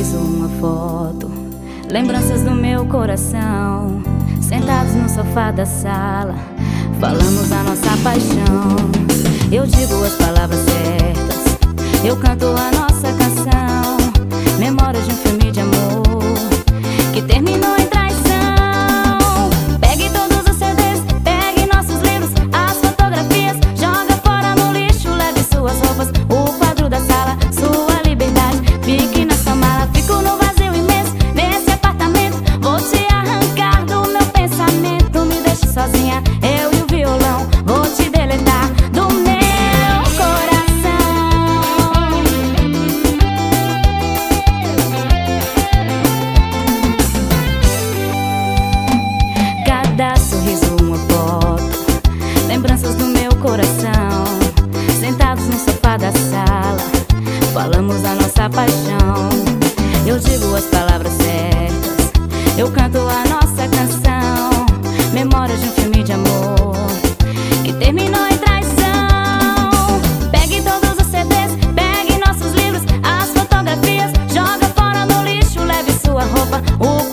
sorriso, uma foto, lembranças do meu coração. Sentados no sofá da sala, falamos a nossa paixão. Eu digo as palavras certas, eu canto a nossa canção. Memórias de um filme de amor que terminou em traição. Pegue todos os CDs, pegue nossos livros, as fotografias, joga fora no lixo, leve suas roupas, o quadro da sala, sua liberdade, fique na sua mala. Fico no vazio imenso nesse apartamento, vou te arrancar do meu pensamento. Me deixe sozinha, eu e o violão, vou te deletar do meu coração. Cada sorriso, uma foto, lembranças do meu coração. Sentados no sofá da sala, falamos a nossa paixão. Eu digo as palavras certas, eu canto a nossa canção. Memórias de um filme de amor que terminou em traição. Pegue todos os CDs, pegue nossos livros, as fotografias, joga fora no lixo, leve sua roupa, o